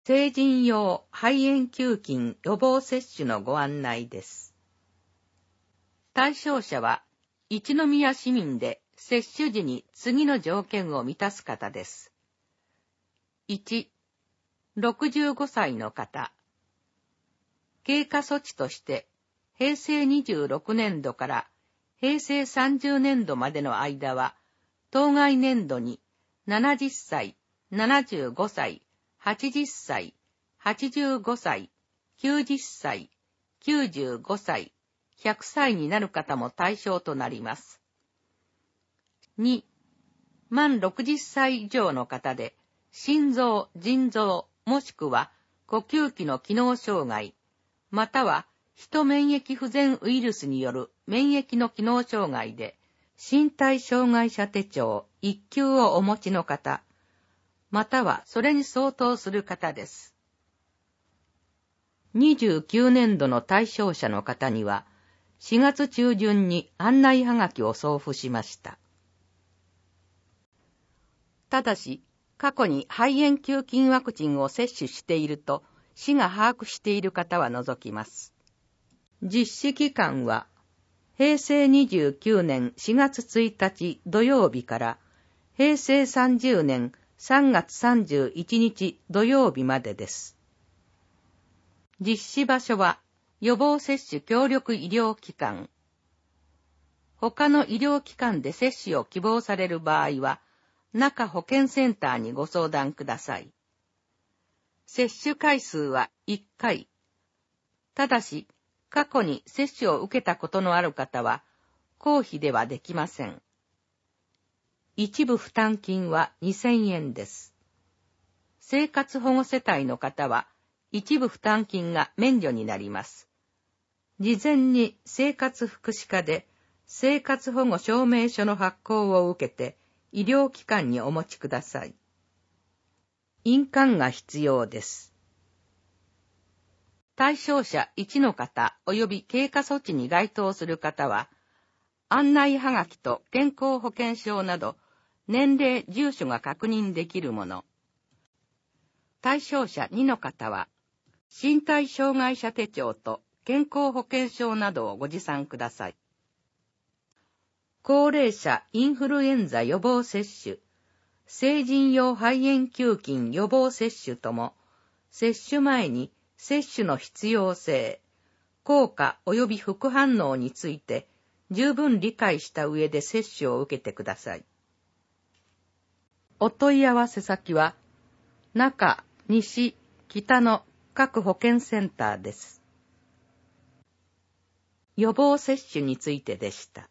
成人用肺炎球菌予防接種のご案内です。対象者は、一宮市民で接種時に次の条件を満たす方です。1、65歳の方。経過措置として、平成26年度から平成30年度までの間は、当該年度に70歳、75歳、80歳、85歳、90歳、95歳、100歳になる方も対象となります。2、満60歳以上の方で、心臓、腎臓、もしくは呼吸器の機能障害、またはヒト免疫不全ウイルスによる免疫の機能障害で、身体障害者手帳1級をお持ちの方、またはそれに相当する方です。29年度の対象者の方には、4月中旬に案内はがきを送付しました。ただし、過去に肺炎球菌ワクチンを接種していると、市が把握している方は除きます。実施期間は、平成29年4月1日土曜日から平成30年3月31日土曜日までです。実施場所は予防接種協力医療機関。他の医療機関で接種を希望される場合は、中保健センターにご相談ください。接種回数は1回。ただし、過去に接種を受けたことのある方は、公費ではできません。一部負担金は2000円です。生活保護世帯の方は、一部負担金が免除になります。事前に生活福祉課で生活保護証明書の発行を受けて、医療機関にお持ちください。印鑑が必要です。対象者1の方及び経過措置に該当する方は、案内はがきと健康保険証など、年齢、住所が確認できるもの。対象者2の方は、身体障害者手帳と健康保険証などをご持参ください。高齢者インフルエンザ予防接種、成人用肺炎球菌予防接種とも、接種前に接種の必要性、効果及び副反応について十分理解した上で接種を受けてください。お問い合わせ先は、中、西、北の各保健センターです。予防接種についてでした。